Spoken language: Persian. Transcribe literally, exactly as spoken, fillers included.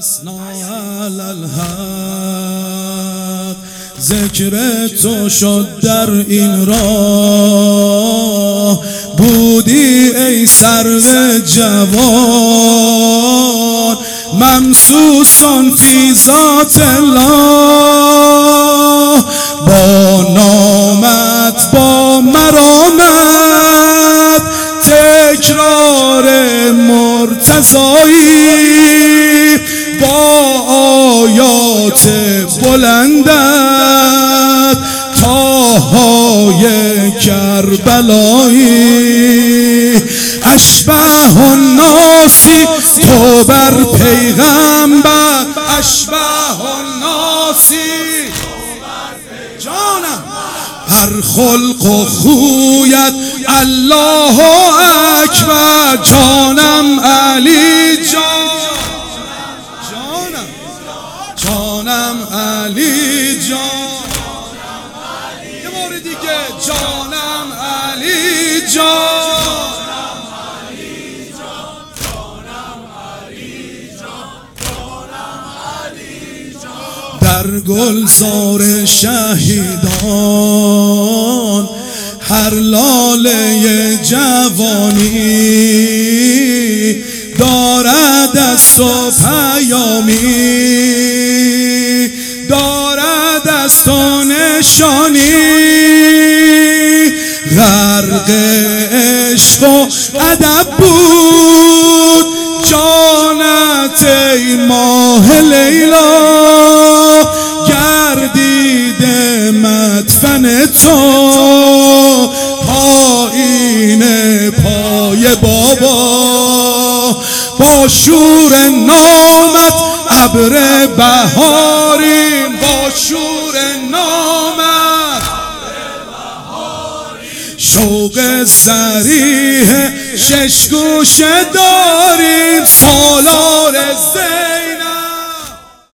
اسنا علی الحق، ذکر تو شد در این راه، بودی ای سرو جوان ممسوسان فی ذات الله، با نامت با مرامت تکرار مرتضایی، با آیات بلندت تاهای کربلایی، اشبه الناسی تو بر پیغمبر، اشبه الناسی جانم هر خلق و خویت الله اکبر، جانم علی جان، جانم جانم علی جان، یه بار دیگه جانم علی جان، در گلزار شهیدان هر لاله جوانی دارد از تو پیامی، دارد از تو نشانی، غرق عشق و ادب بود جانت ای ماه لیلا، گردیده مدفن تو پایین پای بابا، با شور نامت ابر بهاریم، با شور نامت شوق صریح شش گوشه داریم، سالار